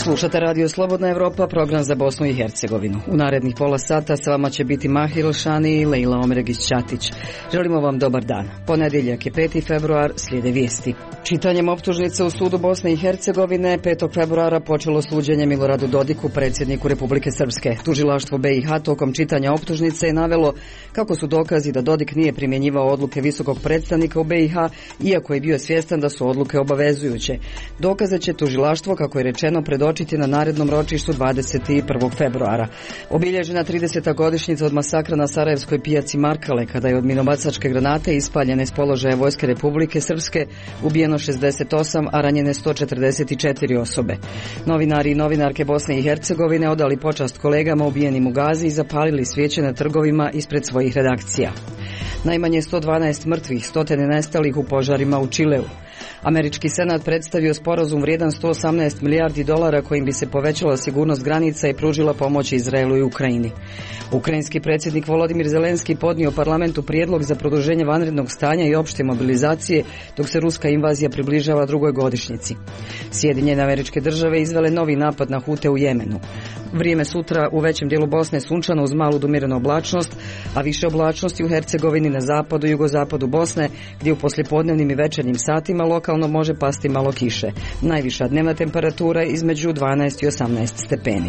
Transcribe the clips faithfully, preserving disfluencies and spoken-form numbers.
Slušate Radio Slobodna Evropa, program za Bosnu i Hercegovinu. U narednih pola sata s vama će biti Mahir Elšani i Lejla Omeregić-Ćatić. Želimo vam dobar dan. Ponedjeljak je peti februar, slijede vijesti. Čitanjem optužnice u sudu Bosne i Hercegovine petog februara počelo suđenje Miloradu Dodiku, predsjedniku Republike Srpske. Tužilaštvo B i H tokom čitanja optužnice je navelo kako su dokazi da Dodik nije primjenjivao odluke visokog predstavnika u B i H, iako je bio svjestan da su odluke obavezujuće. Dokaze će tužilaštvo, kako je rečeno, predočiti na narednom ročištu dvadeset prvog februara. Obilježena trideseta godišnjica od masakra na sarajevskoj pijaci Markale, kada je od minobacačke granate ispaljene s položaja Vojske Republike Srpske ubijeno šezdeset osam, a ranjene sto četrdeset četiri osobe. Novinari i novinarke Bosne i Hercegovine odali počast kolegama ubijenim u Gazi i zapalili svijeće na trgovima ispred svojih redakcija. Najmanje sto dvanaest mrtvih, stotine nestalih u požarima u Čileu. Američki senat predstavio sporazum vrijedan sto osamnaest milijardi dolara kojim bi se povećala sigurnost granica i pružila pomoć Izraelu i Ukrajini. Ukrajinski predsjednik Volodimir Zelenski podnio parlamentu prijedlog za produženje vanrednog stanja i opšte mobilizacije dok se ruska invazija približava drugoj godišnjici. Sjedinjene Američke Države izvele novi napad na Hute u Jemenu. Vrijeme sutra u većem dijelu Bosne sunčano uz malu do umjerenu oblačnost, a više oblačnosti u Hercegovini, na zapadu i jugozapadu Bosne, gdje u poslijepodnevnim i večernjim satima lokalno može pasti malo kiše. Najviša dnevna temperatura između dvanaest i osamnaest stepeni.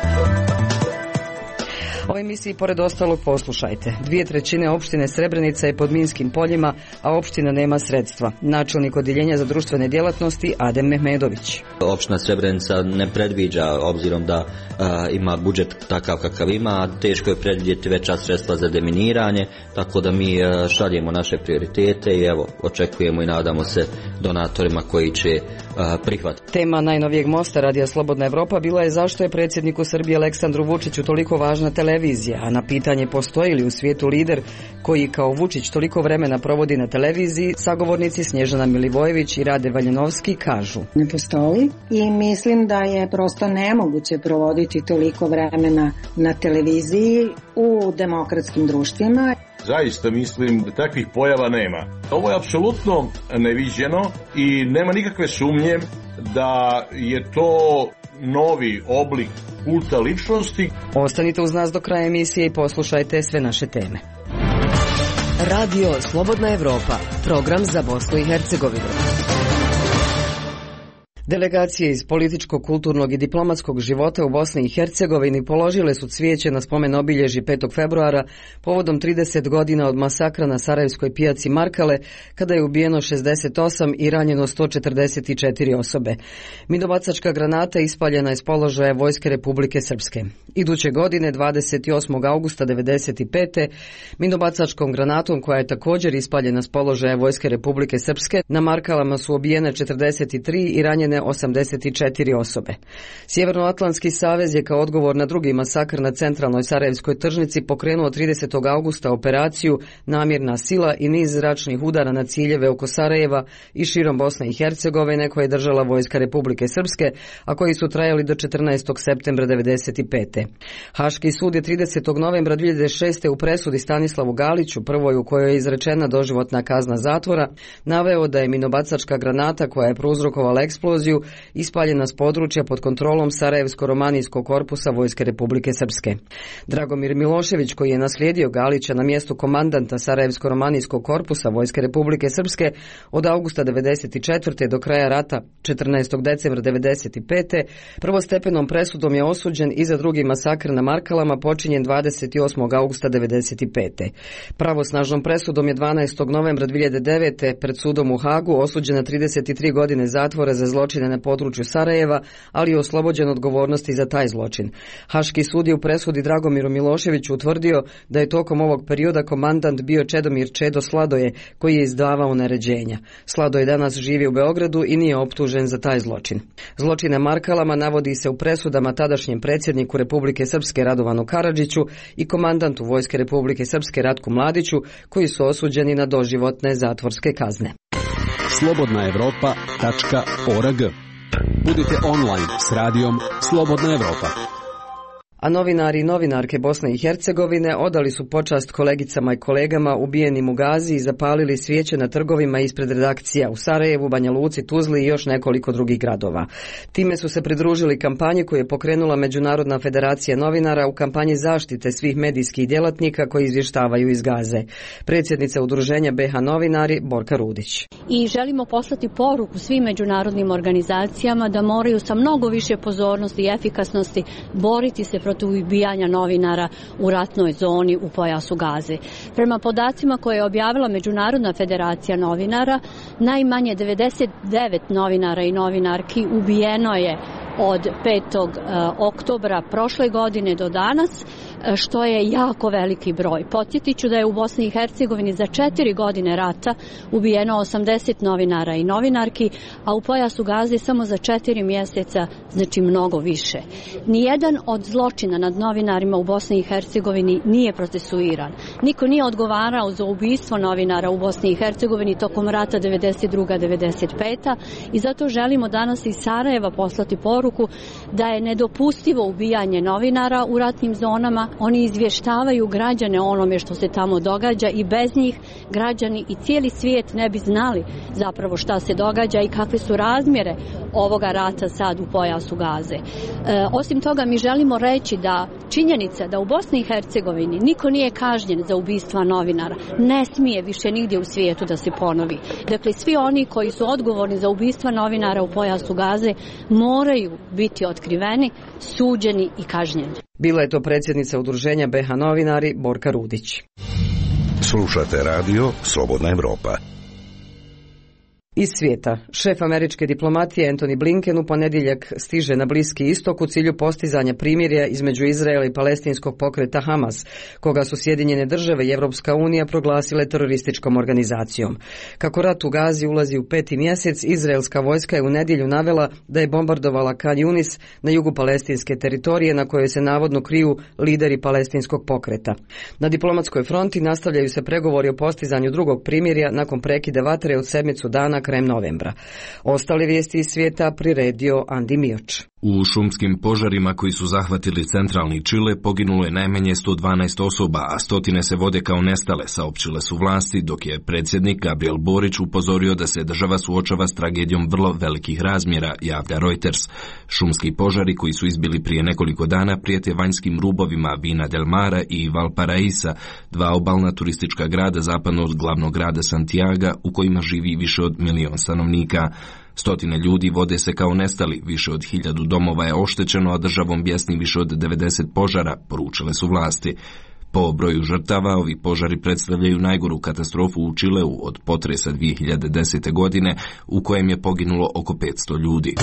O emisiji pored ostalog poslušajte. Dvije trećine opštine Srebrenica je pod minskim poljima, a opština nema sredstva. Načelnik odjeljenja za društvene djelatnosti Adem Mehmedović. Opština Srebrenica ne predviđa, obzirom da a, ima budžet takav kakav ima, teško je predvidjeti veća sredstva za deminiranje, tako da mi a, šaljemo naše prioritete i evo, očekujemo i nadamo se donatorima koji će a, prihvatiti. Tema najnovijeg mosta Radija Slobodna Evropa bila je zašto je predsjedniku Srbije Aleksandru Vučiću toliko važna televizija, a na pitanje postoji li u svijetu lider koji kao Vučić toliko vremena provodi na televiziji, sagovornici Snježana Milivojević i Rade Valjanovski kažu: Ne postoji i mislim da je prosto nemoguće provoditi toliko vremena na televiziji u demokratskim društvima. Zaista mislim da takvih pojava nema. Ovo je apsolutno neviđeno i nema nikakve sumnje da je to novi oblik kulta ličnosti. Ostanite uz nas do kraja emisije i poslušajte sve naše teme. Radio Slobodna Evropa, program za Bosnu i Hercegovinu. Delegacije iz političkog, kulturnog i diplomatskog života u Bosni i Hercegovini položile su cvijeće na spomen obilježji petog februara povodom trideset godina od masakra na sarajevskoj pijaci Markale, kada je ubijeno šezdeset osam i ranjeno sto četrdeset četiri osobe. Minobacačka granata ispaljena je s položaja Vojske Republike Srpske. Iduće godine, dvadeset osmog augusta devedeset pete. minobacačkom granatom, koja je također ispaljena s položaja Vojske Republike Srpske, na Markalama su ubijene četrdeset tri i ranjene osamdeset četiri osobe. Sjevernoatlantski savez je kao odgovor na drugi masakr na centralnoj sarajevskoj tržnici pokrenuo tridesetog augusta operaciju Namirna sila i niz zračnih udara na ciljeve oko Sarajeva i širom Bosne i Hercegovine koje je držala Vojska Republike Srpske, a koji su trajali do četrnaestog septembra devedeset pete. Haški sud je tridesetog novembra dvije hiljade šeste. u presudi Stanislavu Galiću, prvoj u kojoj je izrečena doživotna kazna zatvora, naveo da je minobacačka granata koja je prouzrokovala eksploziju ispaljena s područja pod kontrolom Sarajevsko-romanijskog korpusa Vojske Republike Srpske. Dragomir Milošević, koji je naslijedio Galića na mjestu komandanta Sarajevsko-romanijskog korpusa Vojske Republike Srpske od augusta devedeset četvrte. do kraja rata četrnaestog decembra devedeset pete. prvostepenom presudom je osuđen i za drugi masakr na Markalama počinjen dvadeset osmog augusta devedeset pete. Pravosnažnom presudom je dvanaestog novembra dvije hiljade devete. pred sudom u Hagu osuđen na trideset tri godine zatvora za zločine na području Sarajeva, ali je oslobođen odgovornosti za taj zločin. Haški sud je u presudi Dragomiru Miloševiću utvrdio da je tokom ovog perioda komandant bio Čedomir Čedo Sladoje, koji je izdavao naređenja. Sladoje danas živi u Beogradu i nije optužen za taj zločin. Zločine Markalama navodi se u presudama tadašnjem predsjedniku Republike Srpske Radovanu Karadžiću i komandantu Vojske Republike Srpske Ratku Mladiću, koji su osuđeni na doživotne zatvorske kazne. slobodna evropa tačka org. Budite online s radijom Slobodna Evropa. A novinari i novinarke Bosne i Hercegovine odali su počast kolegicama i kolegama ubijenim u Gazi i zapalili svijeće na trgovima ispred redakcija u Sarajevu, Banja Luci, Tuzli i još nekoliko drugih gradova. Time su se pridružili kampanji koju je pokrenula Međunarodna federacija novinara u kampanji zaštite svih medijskih djelatnika koji izvještavaju iz Gaze. Predsjednica udruženja B H Novinari Borka Rudić. I želimo poslati poruku svim međunarodnim organizacijama da moraju sa mnogo više pozornosti i efikasnosti boriti se protiv ubijanja novinara u ratnoj zoni u pojasu Gaze. Prema podacima koje je objavila Međunarodna federacija novinara, najmanje devedeset devet novinara i novinarki ubijeno je od petog oktobra prošle godine do danas, što je jako veliki broj. Podsjetit ću da je u Bosni i Hercegovini za četiri godine rata ubijeno osamdeset novinara i novinarki, a u pojasu Gaze samo za četiri mjeseca, znači mnogo više. Nijedan od zločina nad novinarima u Bosni i Hercegovini nije procesuiran. Niko nije odgovarao za ubistvo novinara u Bosni i Hercegovini tokom rata devedeset druga devedeset peta i zato želimo danas iz Sarajeva poslati poruku da je nedopustivo ubijanje novinara u ratnim zonama. Oni izvještavaju građane o onome što se tamo događa i bez njih građani i cijeli svijet ne bi znali zapravo šta se događa i kakve su razmjere ovoga rata sad u pojasu Gaze. E, osim toga mi želimo reći da činjenica da u Bosni i Hercegovini niko nije kažnjen za ubistva novinara ne smije više nigdje u svijetu da se ponovi. Dakle, svi oni koji su odgovorni za ubistva novinara u pojasu Gaze moraju biti otkriveni, suđeni i kažnjeni. Bila je to predsjednica udruženja B H Novinari Borka Rudić. Slušate radio Slobodna Evropa. Iz svijeta. Šef američke diplomatije Antony Blinken u ponedjeljak stiže na Bliski istok u cilju postizanja primirja između Izraela i palestinskog pokreta Hamas, koga su Sjedinjene države i Europska unija proglasile terorističkom organizacijom. Kako rat u Gazi ulazi u peti mjesec, izraelska vojska je u nedjelju navela da je bombardovala Khan Yunis na jugu palestinske teritorije na kojoj se navodno kriju lideri palestinskog pokreta. Na diplomatskoj fronti nastavljaju se pregovori o postizanju drugog primirja nakon prekida vatre od sedmicu dana krajem novembra. Ostale vijesti iz svijeta priredio Andi Mioč. U šumskim požarima koji su zahvatili centralni Čile poginulo je najmanje sto dvanaest osoba, a stotine se vode kao nestale, saopćile su vlasti, dok je predsjednik Gabriel Borić upozorio da se država suočava s tragedijom vrlo velikih razmjera, javlja Reuters. Šumski požari koji su izbili prije nekoliko dana prijete vanjskim rubovima Vina del Mara i Valparaísa, dva obalna turistička grada zapadno od glavnog grada Santiaga u kojima živi više od milion stanovnika. Stotine ljudi vode se kao nestali, više od hiljadu domova je oštećeno, a državom bjesni više od devedeset požara, poručile su vlasti. Po broju žrtava, ovi požari predstavljaju najgoru katastrofu u Čileu od potresa dvije hiljade desete. godine, u kojem je poginulo oko petsto ljudi.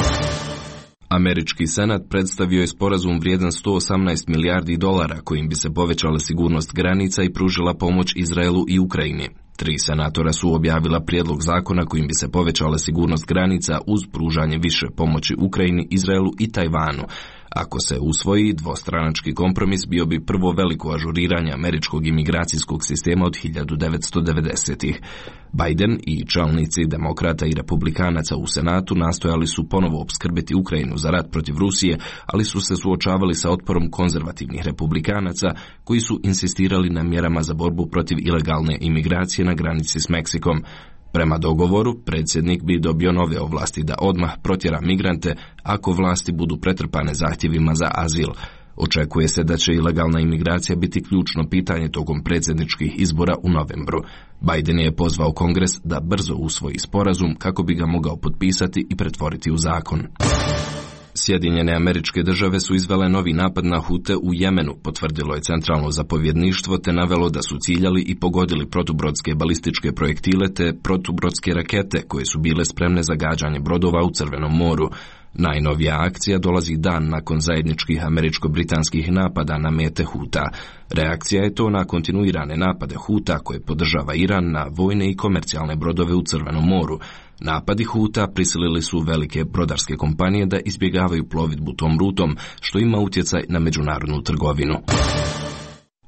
Američki senat predstavio je sporazum vrijedan sto osamnaest milijardi dolara kojim bi se povećala sigurnost granica i pružila pomoć Izraelu i Ukrajini. Tri senatora su objavila prijedlog zakona kojim bi se povećala sigurnost granica uz pružanje više pomoći Ukrajini, Izraelu i Tajvanu. Ako se usvoji, dvostranački kompromis bio bi prvo veliko ažuriranje američkog imigracijskog sistema od hiljadu devetsto devedesetih. Biden i čelnici demokrata i republikanaca u Senatu nastojali su ponovo opskrbiti Ukrajinu za rat protiv Rusije, ali su se suočavali sa otporom konzervativnih republikanaca koji su insistirali na mjerama za borbu protiv ilegalne imigracije na granici s Meksikom. Prema dogovoru, predsjednik bi dobio nove ovlasti da odmah protjera migrante ako vlasti budu pretrpane zahtjevima za azil. Očekuje se da će ilegalna imigracija biti ključno pitanje tokom predsjedničkih izbora u novembru. Biden je pozvao Kongres da brzo usvoji sporazum kako bi ga mogao potpisati i pretvoriti u zakon. Sjedinjene Američke Države su izvele novi napad na Hute u Jemenu, potvrdilo je centralno zapovjedništvo te navelo da su ciljali i pogodili protubrodske balističke projektile te protubrodske rakete koje su bile spremne za gađanje brodova u Crvenom moru. Najnovija akcija dolazi dan nakon zajedničkih američko-britanskih napada na mete Huta. Reakcija je to na kontinuirane napade Huta koje podržava Iran na vojne i komercijalne brodove u Crvenom moru. Napadi Huta prisilili su velike brodarske kompanije da izbjegavaju plovidbu tom rutom, što ima utjecaj na međunarodnu trgovinu.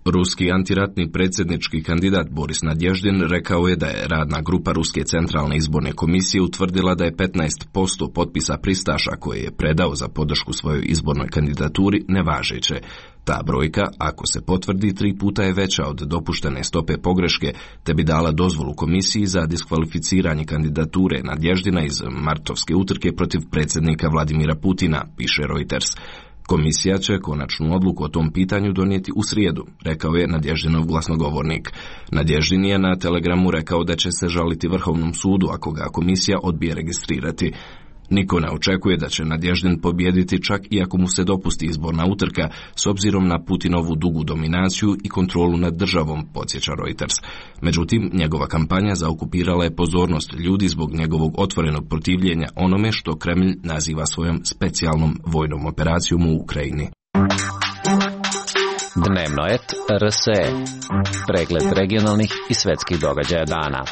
Ruski antiratni predsjednički kandidat Boris Nadježdin rekao je da je radna grupa Ruske centralne izborne komisije utvrdila da je petnaest posto potpisa pristaša koje je predao za podršku svojoj izbornoj kandidaturi nevažeće. Ta brojka, ako se potvrdi, tri puta je veća od dopuštene stope pogreške, te bi dala dozvolu komisiji za diskvalificiranje kandidature Nadježdina iz martovske utrke protiv predsjednika Vladimira Putina, piše Reuters. Komisija će konačnu odluku o tom pitanju donijeti u srijedu, rekao je Nadježdinov glasnogovornik. Nadježdin je na Telegramu rekao da će se žaliti Vrhovnom sudu ako ga komisija odbije registrirati. Niko ne očekuje da će Nadježdin pobijediti čak i ako mu se dopusti izborna utrka s obzirom na Putinovu dugu dominaciju i kontrolu nad državom, podsjeća Reuters. Međutim, njegova kampanja zaokupirala je pozornost ljudi zbog njegovog otvorenog protivljenja onome što Kremlj naziva svojom specijalnom vojnom operacijom u Ukrajini. Dnevno et R S E. Pregled regionalnih i svetskih događaja dana.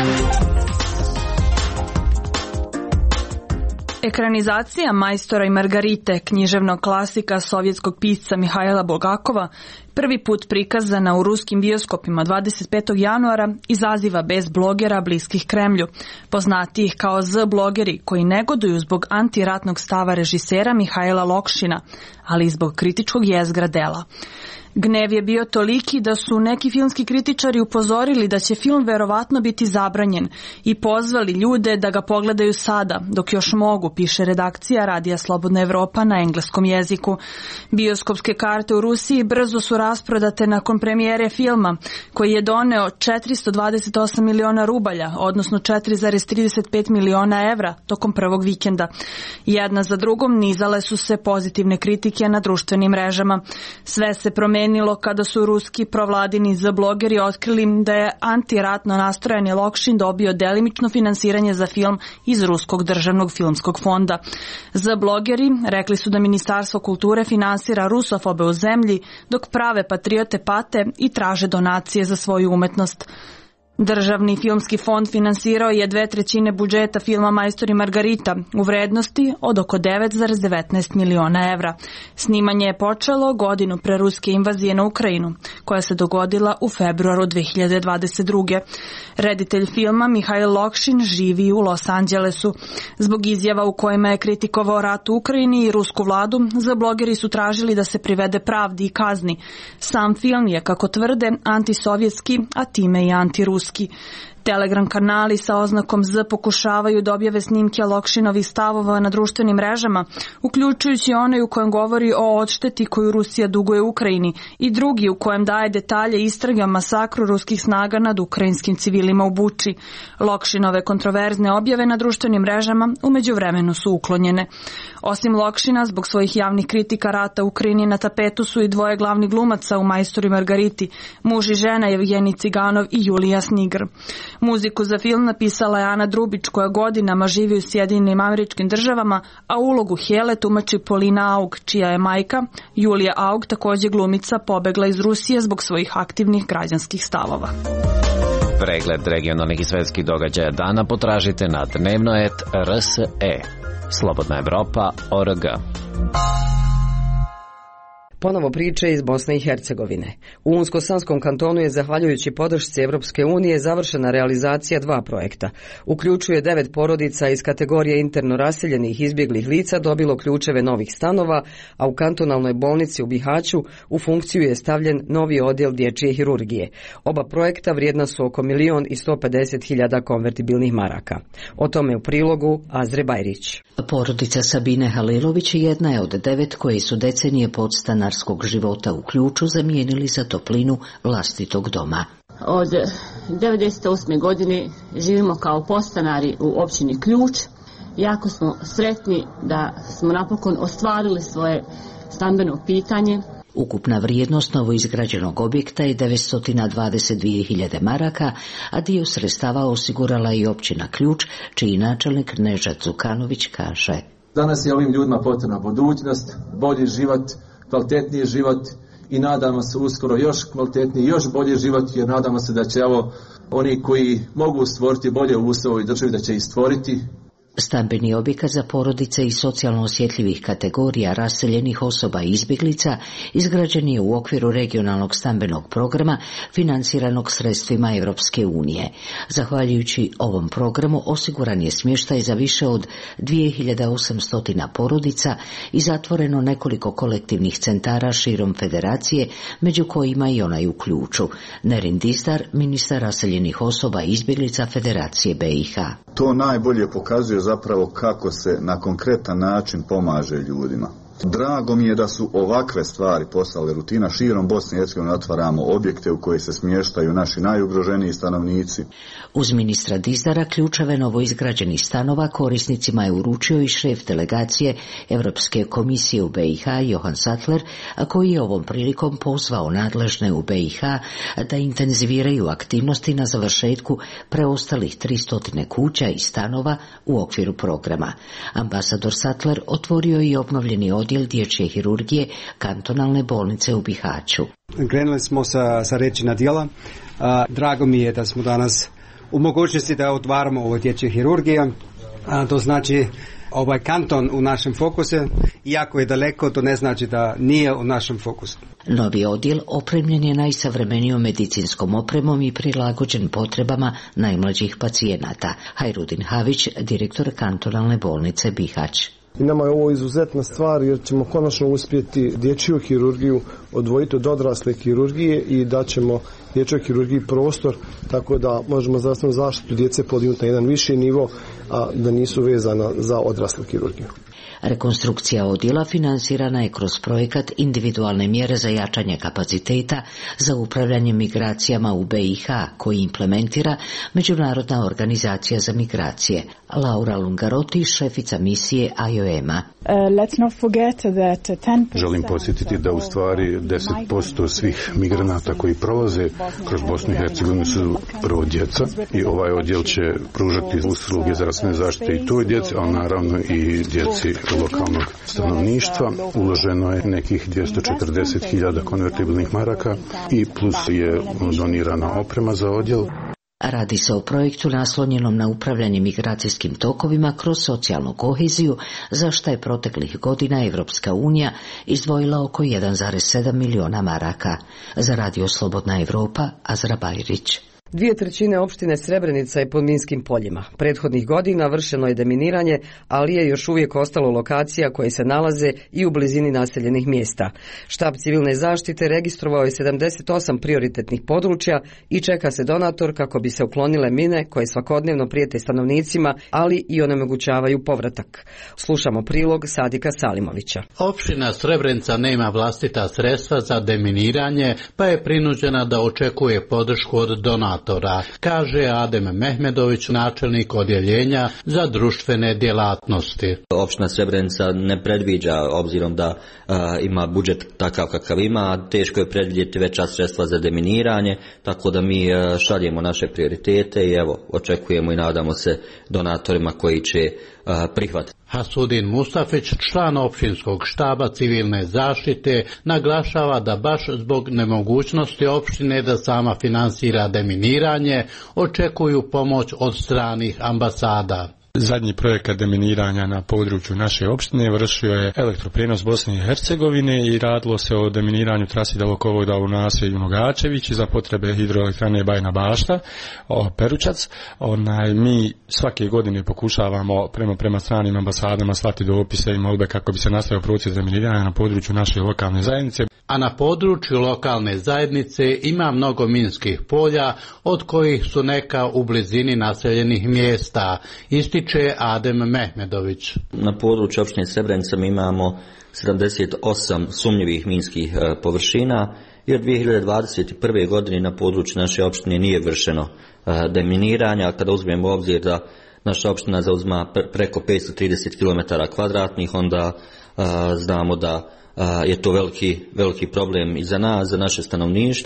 Ekranizacija Majstora i Margarite, književnog klasika sovjetskog pisca Mihajla Bulgakova, prvi put prikazana u ruskim bioskopima dvadeset petog januara, izaziva bez blogera bliskih Kremlju, poznatijih kao Z-blogeri koji negoduju zbog antiratnog stava režisera Mihajla Lokšina, ali i zbog kritičkog jezgra dela. Gnev je bio toliki da su neki filmski kritičari upozorili da će film verovatno biti zabranjen i pozvali ljude da ga pogledaju sada, dok još mogu, piše redakcija Radija Slobodna Evropa na engleskom jeziku. Bioskopske karte u Rusiji brzo su rasprodate nakon premijere filma, koji je doneo četiristo dvadeset osam miliona rubalja, odnosno četiri zarez trideset pet miliona evra tokom prvog vikenda. Jedna za drugom nizale su se pozitivne kritike na društvenim mrežama. Sve se promenilo kada su ruski provladini Z-blogeri otkrili da je antiratno nastrojeni Lokšin dobio delimično finansiranje za film iz Ruskog državnog filmskog fonda. Z-blogeri rekli su da Ministarstvo kulture finansira rusofobe u zemlji, dok prave patriote pate i traže donacije za svoju umetnost. Državni filmski fond finansirao je dve trećine budžeta filma Majstor i Margarita u vrednosti od oko devet zarez devetnaest miliona evra. Snimanje je počelo godinu pre ruske invazije na Ukrajinu, koja se dogodila u februaru dve hiljade dvadeset druge. Reditelj filma Mihajl Lokšin živi u Los Angelesu. Zbog izjava u kojima je kritikovao rat u Ukrajini i rusku vladu, Z-blogeri su tražili da se privede pravdi i kazni. Sam film je, kako tvrde, antisovjetski, a time i antiruski. Telegram kanali sa oznakom Z pokušavaju da objave snimke Lokšinovih stavova na društvenim mrežama, uključujući onaj u kojem govori o odšteti koju Rusija duguje Ukrajini i drugi u kojem daje detalje istrage o masakru ruskih snaga nad ukrajinskim civilima u Buči. Lokšinove kontroverzne objave na društvenim mrežama u međuvremenu su uklonjene. Osim Lokšina, zbog svojih javnih kritika rata u Ukrajini na tapetu su i dvoje glavnih glumaca u Majstoru i Margariti, muž i žena Evgenij Ciganov i Julija Snigr. Muziku za film napisala je Ana Drubić, koja godinama živi u Sjedinjenim Američkim Državama, a ulogu Hele tumači Polina Aug, čija je majka, Julija Aug, također glumica, pobegla iz Rusije zbog svojih aktivnih građanskih stavova. Pregled regionalnih i svetskih događaja dana potražite na dnevno et R S E. Slobodna Evropa O R G. Ponovo priče iz Bosne i Hercegovine. U Unsko-Sanskom kantonu je, zahvaljujući podršci Evropske unije, završena realizacija dva projekta. Uključuje devet porodica iz kategorije interno raseljenih izbjeglih lica dobilo ključeve novih stanova, a u kantonalnoj bolnici u Bihaću u funkciju je stavljen novi odjel dječje hirurgije. Oba projekta vrijedna su oko milion i sto pedeset hiljada konvertibilnih maraka. O tome u prilogu Azre Bajrić. Porodica Sabine Halilović jedna je od devet koji su decenije podstanarskog života u Ključu zamijenili za toplinu vlastitog doma. Od devedeset osme godine živimo kao podstanari u općini Ključ. Jako smo sretni da smo napokon ostvarili svoje stambeno pitanje. Ukupna vrijednost novoizgrađenog objekta je devetsto dvadeset dvije hiljade maraka, a dio sredstava osigurala i općina Ključ, čiji načelnik Nežad Zukanović kaže: Danas je ovim ljudima potrebna budućnost, bolji život, kvalitetniji život i nadamo se uskoro još kvalitetniji, još bolji život, jer nadamo se da će ovo oni koji mogu stvoriti bolje uslove u državi da će ih stvoriti. Stambeni objekat za porodice i socijalno osjetljivih kategorija raseljenih osoba i izbjeglica izgrađen je u okviru regionalnog stambenog programa financiranog sredstvima Europske unije. Zahvaljujući ovom programu osiguran je smještaj za više od dvije hiljade osamsto porodica i zatvoreno nekoliko kolektivnih centara širom federacije, među kojima i onaj u Ključu. Nerin Dizdar, ministar raseljenih osoba i izbjeglica Federacije B i H. To najbolje pokazuje zapravo kako se na konkretan način pomaže ljudima. Drago mi je da su ovakve stvari postale rutina. Širom Bosne i Hercegovine otvaramo objekte u koje se smještaju naši najugroženiji stanovnici. Uz ministra Dizdara ključeve novoizgrađenih stanova korisnicima je uručio i šef delegacije Europske komisije u B i H Johan Sattler, a koji je ovom prilikom pozvao nadležne u B i H da intenziviraju aktivnosti na završetku preostalih tristo kuća i stanova u okviru programa. Ambasador Sattler otvorio i obnovljeni odjel dječje hirurgije kantonalne bolnice u Bihaću. Krenuli smo sa, sa reči na djela. A, drago mi je da smo danas u mogućnosti da otvaramo ovo dječje hirurgije. A, to znači ovaj kanton u našem fokusu, iako je daleko, to ne znači da nije u našem fokusu. Novi odjel opremljen je najsavremenijom medicinskom opremom i prilagođen potrebama najmlađih pacijenata. Hajrudin Havić, direktor kantonalne bolnice Bihać. I nama je ovo izuzetna stvar jer ćemo konačno uspjeti dječju hirurgiju odvojiti od odrasle hirurgije i da ćemo dječjoj hirurgiji prostor tako da možemo zdravstvenu zaštitu djece podignuti na jedan viši nivo, a da nisu vezana za odraslu hirurgiju. Rekonstrukcija odjela financirana je kroz projekat individualne mjere za jačanje kapaciteta za upravljanje migracijama u B i H koji implementira Međunarodna organizacija za migracije. Laura Lungarotti, šefica misije I O M-a. Želim podsjetiti da u stvari deset posto svih migranata koji prolaze kroz Bosnu i Hercegovinu su prvo djeca i ovaj odjel će pružati usluge zdravstvene zaštite i toj djeci, ali naravno i djeci lokalnog stanovništva. Uloženo je nekih dvjesto četrdeset hiljada konvertibilnih maraka i plus je donirana oprema za odjel. Radi se o projektu naslonjenom na upravljanje migracijskim tokovima kroz socijalnu koheziju, za što je proteklih godina Evropska unija izdvojila oko jedan zarez sedam milijuna maraka. Za Radio Slobodna Evropa, Azra Bajrić. Dvije trećine opštine Srebrenica je pod minskim poljima. Prethodnih godina vršeno je deminiranje, ali je još uvijek ostalo lokacija koje se nalaze i u blizini naseljenih mjesta. Štab civilne zaštite registrovao je sedamdeset osam prioritetnih područja i čeka se donator kako bi se uklonile mine koje svakodnevno prijete stanovnicima, ali i onemogućavaju povratak. Slušamo prilog Sadika Salimovića. Opština Srebrenica nema vlastita sredstva za deminiranje, pa je prinuđena da očekuje podršku od donatora, kaže Adem Mehmedović, načelnik odjeljenja za društvene djelatnosti. Opština Srebrenica ne predviđa, obzirom da a, ima budžet takav kakav ima, teško je predvidjeti veća sredstva za deminiranje, tako da mi a, šaljemo naše prioritete i evo, očekujemo i nadamo se donatorima koji će a, prihvatiti. Hasudin Mustafić, član općinskog štaba civilne zaštite, naglašava da baš zbog nemogućnosti opštine da sama finansira deminiranje, očekuju pomoć od stranih ambasada. Zadnji projekat deminiranja na području naše opštine vršio je Elektroprijenos Bosne i Hercegovine i radilo se o deminiranju trasi dalekovoda u naselju Nogačević za potrebe hidroelektrane Bajina Bašta, Peručac. Onaj, mi svake godine pokušavamo prema, prema stranim ambasadama slati dopise i molbe kako bi se nastavio proces deminiranja na području naše lokalne zajednice. A na području lokalne zajednice ima mnogo minskih polja, od kojih su neka u blizini naseljenih mjesta, ističe Adem Mehmedović. Na području opštine Srebrenica mi imamo sedamdeset osam sumnjivih minskih površina i od dvije hiljade dvadeset prve. godine na području naše opštine nije vršeno deminiranje, a kada uzmemo u obzir da naša opština zauzima preko petsto trideset kilometara kvadratnih, onda znamo da je to veliki, veliki problem i za nas, za naše stanovništvo.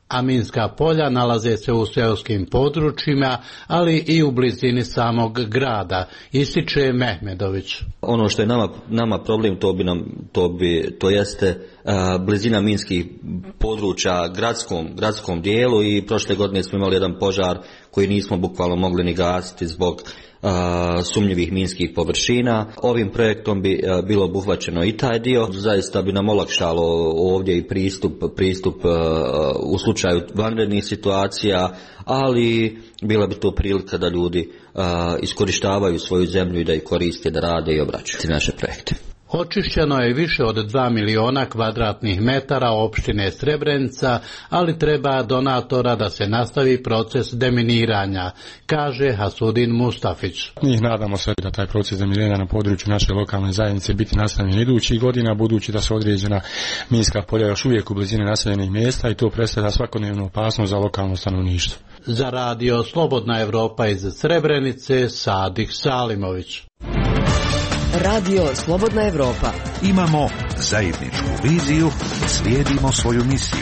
a minska polja nalaze se u seoskim područjima, ali i u blizini samog grada, ističe Mehmedović. Ono što je nama, nama problem, to bi nam, to bi, to jeste uh, blizina minskih područja gradskom, gradskom dijelu, i prošle godine smo imali jedan požar koji nismo bukvalno mogli ni gasiti zbog uh, sumnjivih minskih površina. Ovim projektom bi uh, bilo obuhvaćeno i taj dio. Zaista bi nam olakšalo ovdje i pristup, pristup uh, u slučaju vanrednih situacija, ali bila bi to prilika da ljudi uh, iskorištavaju svoju zemlju i da ih koriste, da rade i obraćaju naše projekte. Očišćeno je više od dva miliona kvadratnih metara opštine Srebrenica, ali treba donatora da se nastavi proces deminiranja, kaže Hasudin Mustafić. Njih nadamo se da taj proces deminiranja na području naše lokalne zajednice biti nastavljen idućih godina, budući da su određena minska polja još uvijek u blizini naseljenih mjesta i to predstavlja svakodnevnu opasnost za lokalno stanovništvo. Za radio Slobodna Evropa iz Srebrenice, Sadih Salimović. Radio Slobodna Evropa. Imamo zajedničku viziju i slijedimo svoju misiju.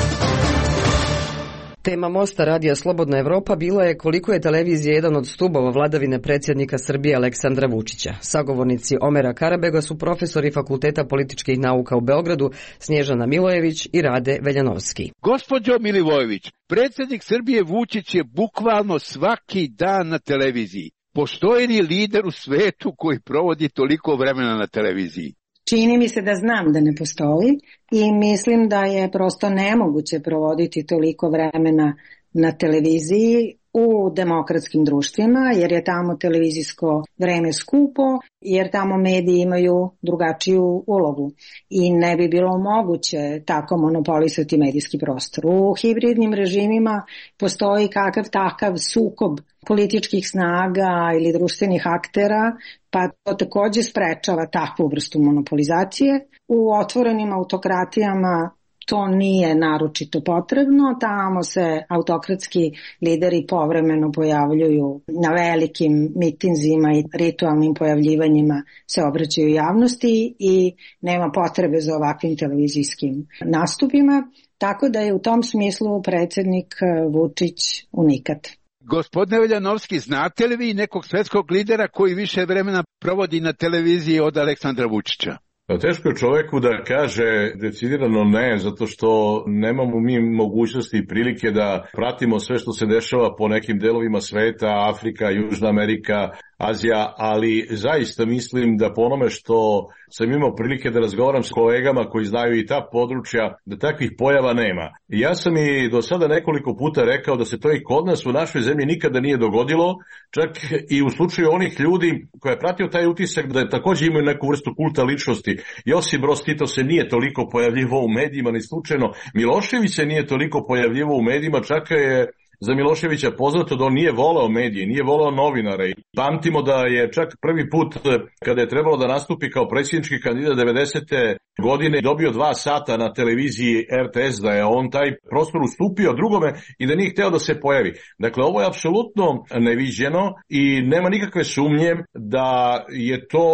Tema Mosta Radija Slobodna Evropa bila je koliko je televizija jedan od stubova vladavine predsjednika Srbije Aleksandra Vučića. Sagovornici Omera Karabega su profesori Fakulteta političkih nauka u Beogradu Snježana Milojević i Rade Veljanovski. Gospođo Milivojević, predsjednik Srbije Vučić je bukvalno svaki dan na televiziji. Postoji li lider u svetu koji provodi toliko vremena na televiziji? Čini mi se da znam da ne postoji i mislim da je prosto nemoguće provoditi toliko vremena na televiziji u demokratskim društvima, jer je tamo televizijsko vreme skupo, jer tamo mediji imaju drugačiju ulogu i ne bi bilo moguće tako monopolisati medijski prostor. U hibridnim režimima postoji kakav takav sukob političkih snaga ili društvenih aktera, pa to takođe sprečava takvu vrstu monopolizacije. U otvorenim autokratijama to nije naročito potrebno, tamo se autokratski lideri povremeno pojavljuju na velikim mitinzima i ritualnim pojavljivanjima, se obraćaju javnosti i nema potrebe za ovakvim televizijskim nastupima, tako da je u tom smislu predsjednik Vučić unikat. Gospodine Veljanovski, znate li vi nekog svetskog lidera koji više vremena provodi na televiziji od Aleksandra Vučića? Teško je čoveku da kaže decidirano ne, zato što nemamo mi mogućnosti i prilike da pratimo sve što se dešava po nekim delovima sveta, Afrika, Južna Amerika, Azija, ali zaista mislim da po onome što sam imao prilike da razgovaram s kolegama koji znaju i ta područja, da takvih pojava nema. Ja sam i do sada nekoliko puta rekao da se to i kod nas u našoj zemlji nikada nije dogodilo, čak i u slučaju onih ljudi koja je pratio taj utisak da je također imaju neku vrstu kulta ličnosti. Josip Broz Tito se nije toliko pojavljivao u medijima, ni slučajno. Milošević se nije toliko pojavljivao u medijima, čak je za Miloševića poznato da on nije voleo medije, nije voleo novinare. Pamtimo da je čak prvi put kada je trebalo da nastupi kao predsjednički kandidat devedesete godine dobio dva sata na televiziji R T S, da je on taj prostor ustupio drugome i da nije hteo da se pojavi. Dakle, ovo je apsolutno neviđeno i nema nikakve sumnje da je to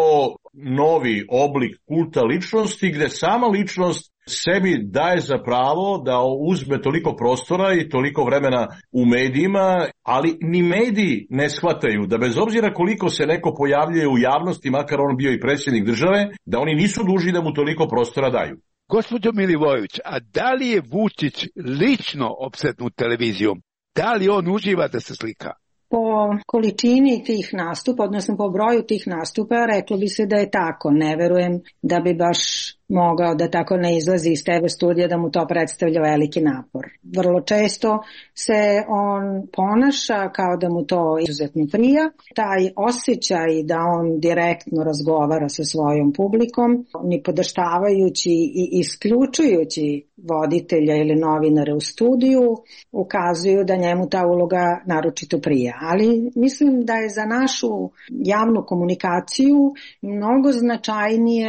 novi oblik kulta ličnosti gde sama ličnost sebi daje za pravo da uzme toliko prostora i toliko vremena u medijima, ali ni mediji ne shvataju da bez obzira koliko se neko pojavljuje u javnosti, makar on bio i predsjednik države, da oni nisu dužni da mu toliko prostora daju. Gospođo Milivojević, a da li je Vučić lično opsednut televizijom? Da li on uživa da se slika? Po količini tih nastupa, odnosno po broju tih nastupa, reklo bi se da je tako. Ne verujem da bi baš mogao da tako ne izlazi iz te ve studija da mu to predstavlja veliki napor. Vrlo često se on ponaša kao da mu to izuzetno prija. Taj osjećaj da on direktno razgovara sa svojom publikom, ni podaštavajući i isključujući voditelja ili novinare u studiju, ukazuju da njemu ta uloga naročito prija. Ali mislim da je za našu javnu komunikaciju mnogo značajnije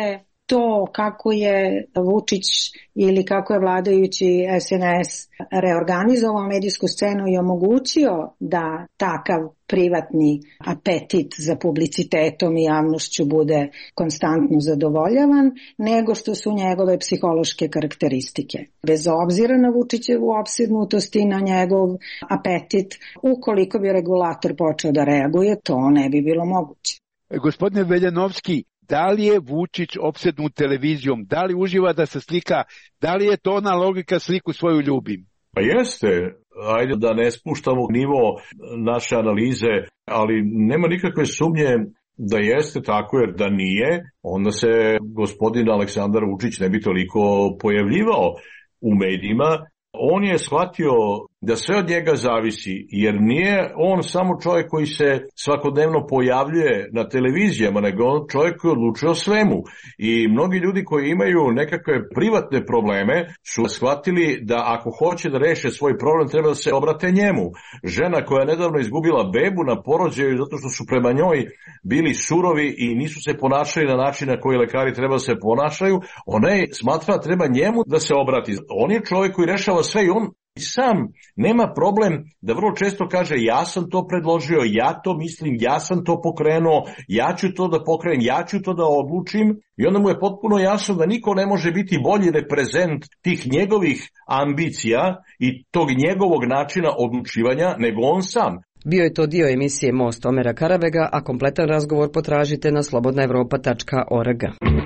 to kako je Vučić ili kako je vladajući S N S reorganizovao medijsku scenu i omogućio da takav privatni apetit za publicitetom i javnošću bude konstantno zadovoljavan, nego što su njegove psihološke karakteristike. Bez obzira na Vučićevu opsednutost i na njegov apetit, ukoliko bi regulator počeo da reaguje, to ne bi bilo moguće. Gospodine Veljanovski, da li je Vučić opsednut televizijom, da li uživa da se slika, da li je to ona logika sliku svoju ljubim? Pa jeste, ajde da ne spuštamo nivo naše analize, ali nema nikakve sumnje da jeste tako, jer da nije, onda se gospodin Aleksandar Vučić ne bi toliko pojavljivao u medijima. On je shvatio da sve od njega zavisi, jer nije on samo čovjek koji se svakodnevno pojavljuje na televizijama, nego on čovjek koji odlučuje o svemu. I mnogi ljudi koji imaju nekakve privatne probleme su shvatili da ako hoće da reše svoj problem, treba da se obrate njemu. Žena koja je nedavno izgubila bebu na porođaju zato što su prema njoj bili surovi i nisu se ponašali na način na koji lekari treba da se ponašaju, ona je smatra da treba njemu da se obrati. On je čovjek koji rešava sve i on sam nema problem da vrlo često kaže ja sam to predložio, ja to mislim, ja sam to pokrenuo, ja ću to da pokrenem, ja ću to da odlučim, i onda mu je potpuno jasno da niko ne može biti bolji reprezent tih njegovih ambicija i tog njegovog načina odlučivanja nego on sam. Bio je to dio emisije Most Omera Karabega, a kompletan razgovor potražite na slobodna evropa tačka org.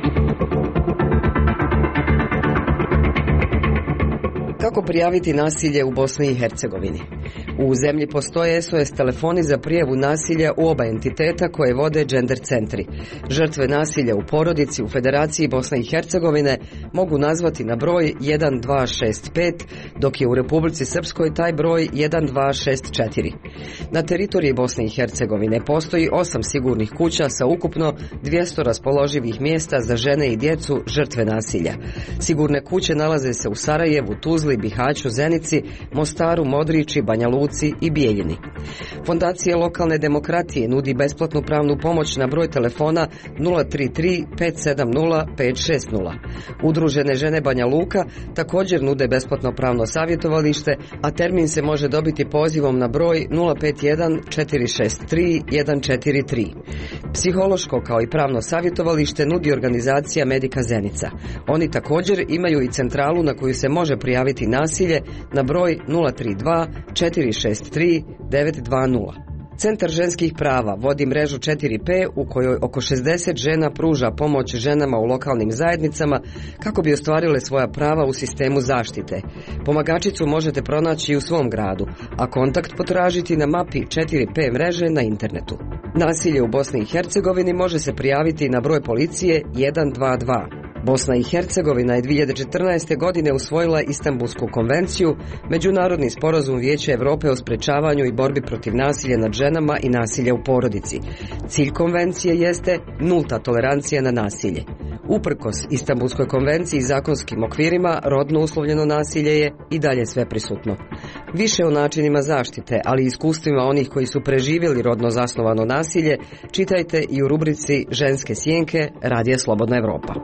Kako prijaviti nasilje u Bosni i Hercegovini? U zemlji postoje S O S telefoni za prijavu nasilja u oba entiteta koje vode gender centri. Žrtve nasilja u porodici u Federaciji Bosne i Hercegovine mogu nazvati na broj jedan dva šest pet, dok je u Republici Srpskoj taj broj jedan dva šest četiri. Na teritoriji Bosne i Hercegovine postoji osam sigurnih kuća sa ukupno dvjesto raspoloživih mjesta za žene i djecu žrtve nasilja. Sigurne kuće nalaze se u Sarajevu, Tuzli, Bihaću, Zenici, Mostaru, Modriči, Banja Luci i Bijeljini. Fondacija lokalne demokratije nudi besplatnu pravnu pomoć na broj telefona nula tri tri pet sedam nula pet šest nula. Udružene žene Banja Luka također nude besplatno pravno savjetovalište, a termin se može dobiti pozivom na broj nula pet jedan četiri šest tri jedan četiri tri. Psihološko kao i pravno savjetovalište nudi organizacija Medika Zenica. Oni također imaju i centralu na koju se može prijaviti nasilje na broj nula tri dva četiri šest tri devet dva nula. Centar ženskih prava vodi mrežu četiri P u kojoj oko šezdeset žena pruža pomoć ženama u lokalnim zajednicama kako bi ostvarile svoja prava u sistemu zaštite. Pomagačicu možete pronaći i u svom gradu, a kontakt potražiti na mapi četiri P mreže na internetu. Nasilje u Bosni i Hercegovini može se prijaviti na broj policije jedan dva dva. Bosna i Hercegovina je dvije hiljade četrnaeste. godine usvojila Istanbulsku konvenciju, međunarodni sporazum Vijeća Evrope o sprečavanju i borbi protiv nasilja nad ženama i nasilja u porodici. Cilj konvencije jeste nulta tolerancija na nasilje. Uprkos Istanbulskoj konvenciji i zakonskim okvirima, rodno uslovljeno nasilje je i dalje sve prisutno. Više o načinima zaštite, ali i iskustvima onih koji su preživjeli rodno zasnovano nasilje, čitajte i u rubrici Ženske sjenke Radija Slobodna Evropa.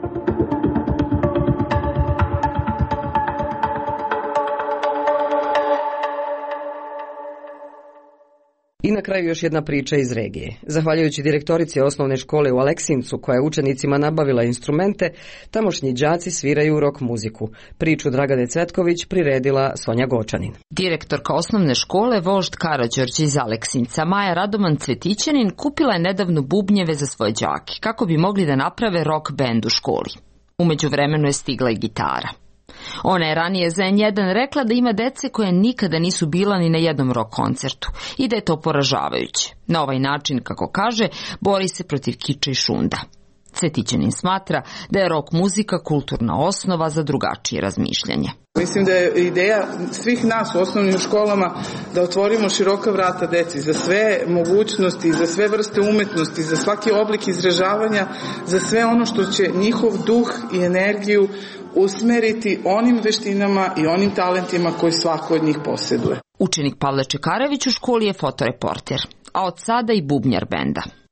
I na kraju još jedna priča iz regije. Zahvaljujući direktorici osnovne škole u Aleksincu, koja je učenicima nabavila instrumente, tamošnji đaci sviraju rock muziku. Priču Dragane Cvetković priredila Sonja Gočanin. Direktorka osnovne škole Vožd Karađorđe iz Aleksinca, Maja Radoman Cvetićanin, kupila je nedavno bubnjeve za svoje đake, kako bi mogli da naprave rock band u školi. U međuvremenu je stigla i gitara. Ona je ranije za N jedan rekla da ima dece koje nikada nisu bila ni na jednom rock koncertu i da je to poražavajuće. Na ovaj način, kako kaže, bori se protiv kiča i šunda. Cvetićanin smatra da je rock muzika kulturna osnova za drugačije razmišljanje. Mislim da je ideja svih nas u osnovnim školama da otvorimo široka vrata deci za sve mogućnosti, za sve vrste umetnosti, za svaki oblik izražavanja, za sve ono što će njihov duh i energiju usmeriti onim veštinama i onim talentima koji svako od njih posjeduje. Učenik Pavle Čekarević u školi je fotoreporter, a od sada i bubnjar benda.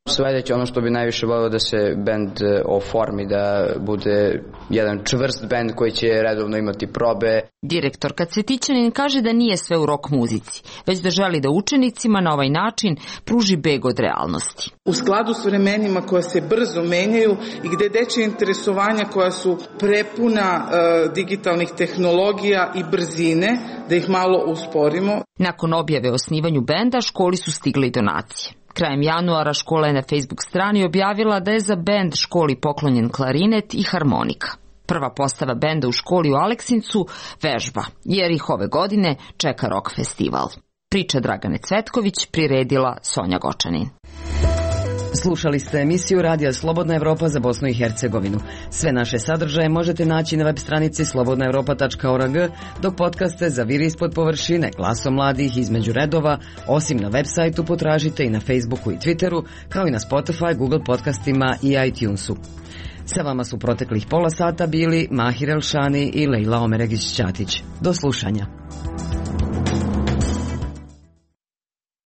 Sledeće, ono što bi najviše volio da se bend oformi, da bude jedan čvrst bend koji će redovno imati probe. Direktorka Cvetićanin kaže da nije sve u rock muzici, već da želi da učenicima na ovaj način pruži beg od realnosti. U skladu s vremenima koja se brzo menjaju i gde dečje interesovanja koja su prepuna uh, digitalnih tehnologija i brzine, da ih malo usporimo. Nakon objave o osnivanju benda, školi su stigle i donacije. Krajem januara škola je na Facebook strani objavila da je za bend školi poklonjen klarinet i harmonika. Prva postava benda u školi u Aleksincu vežba, jer ih ove godine čeka rock festival. Priča Dragane Cvetković, priredila Sonja Gočanin. Slušali ste emisiju Radija Slobodna Evropa za Bosnu i Hercegovinu. Sve naše sadržaje možete naći na web stranici slobodna evropa tačka org, dok podcaste za Vir ispod površine, Glasom mladih, Između redova, osim na web sajtu potražite i na Facebooku i Twitteru, kao i na Spotify, Google podcastima i iTunesu. Sa vama su proteklih pola sata bili Mahir Elšani i Lejla Omeregić-Ćatić. Do slušanja.